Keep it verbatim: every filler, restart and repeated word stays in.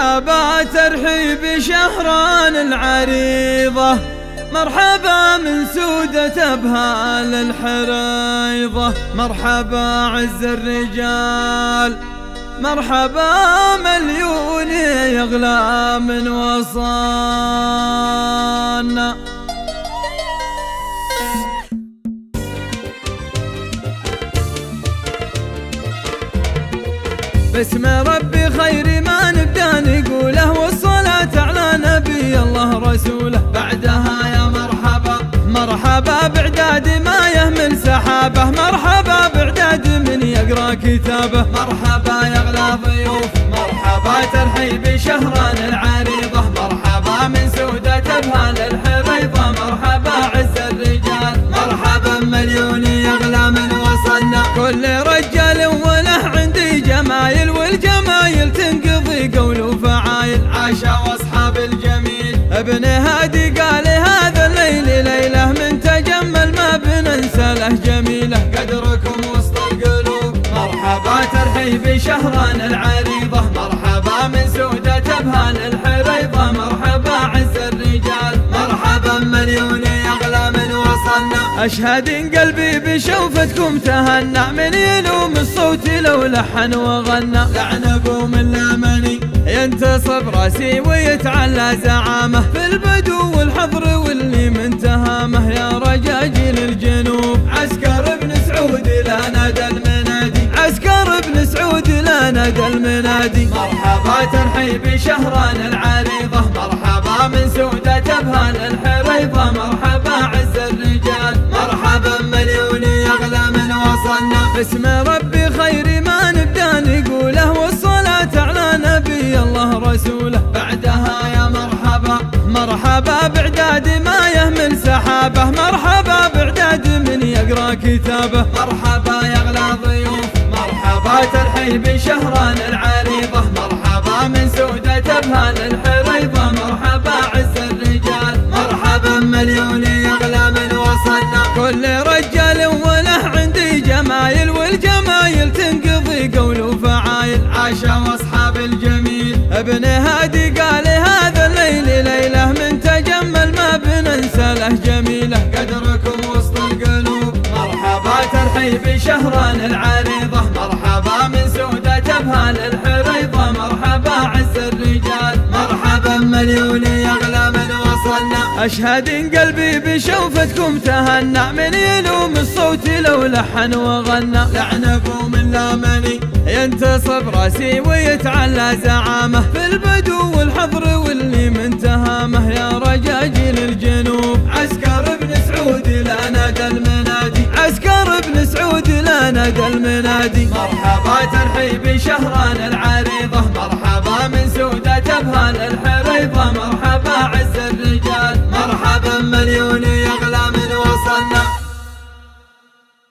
مرحبا ترحيب شهران العريضة، مرحبا من سودة أبهال الحريضة، مرحبا عز الرجال، مرحبا مليون يغلى من وصالنا. باسم ربي خير ما نبدأ نقوله، والصلاة على نبي الله رسوله. بعدها يا مرحبا مرحبا بعداد ما يهمل سحابه، مرحبا بعداد من يقرأ كتابه، مرحبا يا اغلى ضيوف، مرحبا ترحيب شهران العريضة، مرحبا من سودة أبهال الحريضة، مرحبا عز الرجال، مرحبا مليون يغلى من وصلنا. كل رجال وله عندي جمايل، والجمايل تنقضي قول وفعايل، عاشا واصحاب الجميل ابن هادي قال هذا الليل ليله، من تجمل ما بننسى له جميله، قدركم وسط القلوب. مرحبا ترحيب شهران العريضة، مرحبا من سودة أبهال الحريضة، مرحبا عز الرجال، مرحبا مليون يغلى من وصلنا. أشهد إن قلبي بشوفتكم تهنى، من يلوم الصوت لو لحن وغنى، لعنكم اللامني ينتصب راسي ويتعلى زعامه، في البدو والحضر واللي من تهامه، يا رجاجيل الجنوب عسكر ابن سعود لا نادى المنادي، عسكر ابن سعود لا نادى المنادي. مرحبا ترحيب شهران العريضة، مرحبا من سودة أبهال الحريضة، مرحبا عز الرجال، مرحبا مليون يغلى من وصلنا. باسم ربي خير ما نبدأ نقوله، والصلاة على نبي الله رسوله. بعدها يا مرحبا مرحبا بعداد ما يهمل سحابه، مرحبا بعداد من يقرأ كتابه، مرحبا يا اغلى ضيوف، مرحبا ترحيب شهران العريضة، مرحبا من سودة أبهال الحريضة، مرحبا عز الرجال، مرحبا مليون يغلى من وصلنا. كل رجال وله عندي جمايل، والجمايل تنقضي قول وفعايل، عاشا واصحاب الجميل ابن هادي قال هذا الليل ليله، من تجمل ما بننسى له جميله، قدركم وسط القلوب. مرحبا ترحيب شهران العريضة، مرحبا من سودة أبهال الحريضة، مرحبا عز الرجال، مرحبا مليون يغلى من وصلنا. أشهد إن قلبي بشوفتكم تهنى، من يلوم الصوت لو لحن وغنى، لعنكم اللامني ينتصب راسي ويتعلى زعامه، في البدو والحضر واللي من تهامه، يا رجاجيل الجنوب عسكر ابن سعود لا نادى المنادي، عسكر ابن سعود لا نادى المنادي. مرحبا ترحيب شهران العريضة، مرحبا من سودة أبهال الحريضة، مرحبا عز الرجال، مرحبا مليون